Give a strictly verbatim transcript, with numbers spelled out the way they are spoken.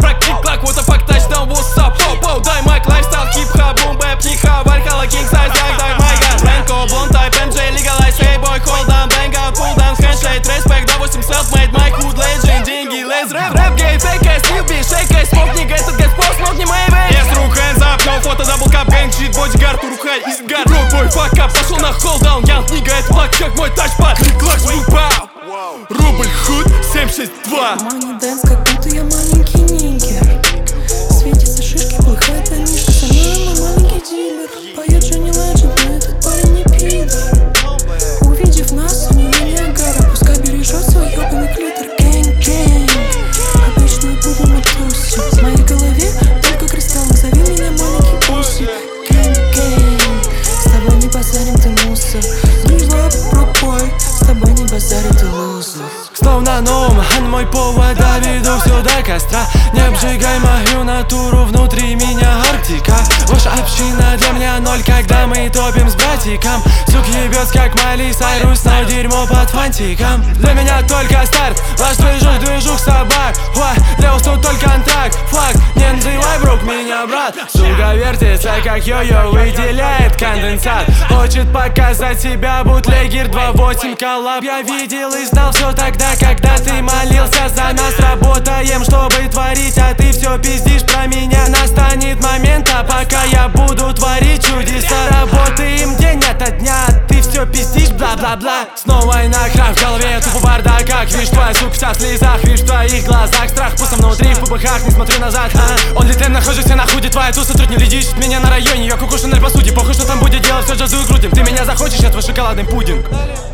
трак, клик-клак, what the fuck, touchdown, what's up, поу-поу. Дай майк, лайфстайл, хип-хоп, бум-бэп, пниха, вальхала, кинг-сайз, як дай майга. Рэнко, блонд, тайп, эм джей, легалайз, эй бой, холдаун, бэнга, пулдаун, хэндшейд, респект, допустим, селфмейд, майк, худ, лейджин, деньги, лейз, рэп, рэп, гей, фейк, эс, ньюби, шейк, эс, смокник, этот гэс, пост, смокни, мэй, вэй. Эс, рук, hands up, no фото, даблкап, гэнг, щит, бодигард, урухай, изгар. Бро, твой факап, пошел на холдаун, ян, книга, это плак, как мой тачпад. Клик-клак, звук-пау. Рубль, худ, семь шесть два. Мани дэнс, как будто я маленький нигер. Светятся шишки, плохая тонишка. Со мной мой маленький дилер. Поет Джонни Ледженд, но этот парень не пидор. Увидев нас, у нее Ниагара. Пускай бережет свой ебаный клитор. Гэнг-гэнг, обычную буду на тусе. В моей голове только кристалл. Назови меня маленький пуси. Гэнг-гэнг, с тобой не базарим, ты мусор. Зла пропой, с тобой не базарим, ты лузер. Словно новым, а на мой повод доведу все до костра. Не обжигай мою натуру, внутри меня Арктика. Ваша община для меня ноль, когда мы топим с братиком. Сук ебёт как Майли Сайрус, но дерьмо под фантиком. Для меня только старт, ваш движух, движух собак. Ой, для вас тут только контакт, факт. Не называй брук меня, брат. Сука вертится, как йо-йо, выделяет конденсат. Хочет показать себя, бутлегер два восемь коллаб. Я видел и знал все тогда, когда ты молился за нас. Работаем, чтобы творить, а ты все пиздишь про меня. Настанет момент, а пока я буду творить чудеса. Работаем день ото дня, а ты все пиздишь, бла-бла-бла. Снова война, крах в голове, тупо бардак. Как видишь, твоя сука вся в слезах. Вижу в твоих глазах страх, пусто внутри, в пупыхах, не смотрю назад. а? Он летем, нахожусь, я на худе, твоя туса тут не летишь от меня на районе. Я кукушенный по сути, похуй, что там будет делать, все джазую крутим. Ты меня захочешь, я твой шоколадный пудинг.